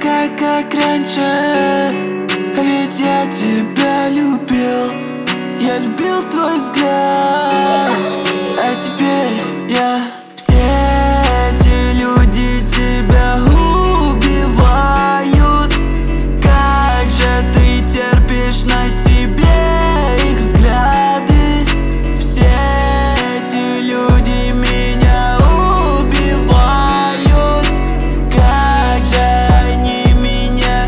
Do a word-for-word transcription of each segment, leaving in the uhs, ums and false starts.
такая, как раньше, ведь я тебя любил. Я любил твой взгляд, а теперь я. Все эти люди тебя убивают. Как же ты терпишь на себе их взгляды? Все эти люди меня убивают. Как же они меня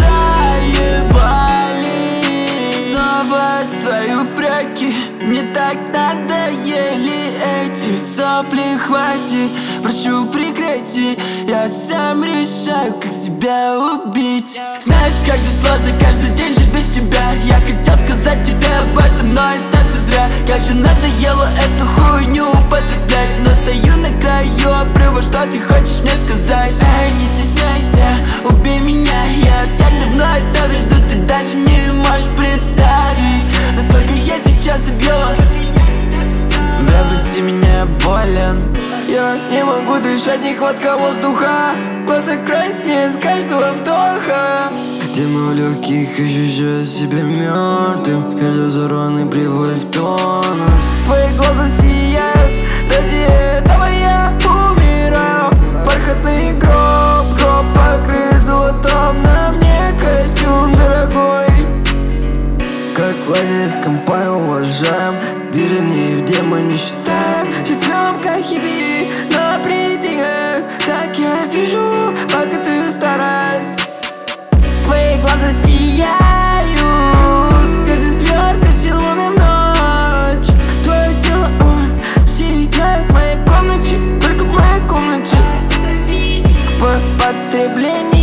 заебали. Снова твои упреки, мне так надоели эти сопли. Хватит, прошу прекрати, я сам решаю, как себя убить. Знаешь, как же сложно каждый день жить без тебя. Я хотел сказать тебе об этом, но это все зря. Как же надоело эту хуйню употреблять. Но стою на краю обрыва, что ты хочешь мне сказать? Эй, не стесняйся, убей меня. Я опять давно этого жду, ты даже не можешь представить, насколько я сейчас убьет. Бля, прости меня, я болен. Я не могу дышать, нехватка воздуха. Глаза краснее с каждого вдоха. Тема в легких, ощущаю себя мертвым. Я разорванный, прибой в тонус. Твои глаза сияют, ради этого я умираю. Бархатный гроб, гроб покрыт золотом. На мне костюм дорогой. Как владелец компании уважаем, движений в демо не считаем. Живем как хиппи на пределах. Так я вижу богатую старость. Твои глаза сияют, как же звезды луны в ночь. Твое тело, ой, сияет в моей комнате, только в моей комнате. В потреблении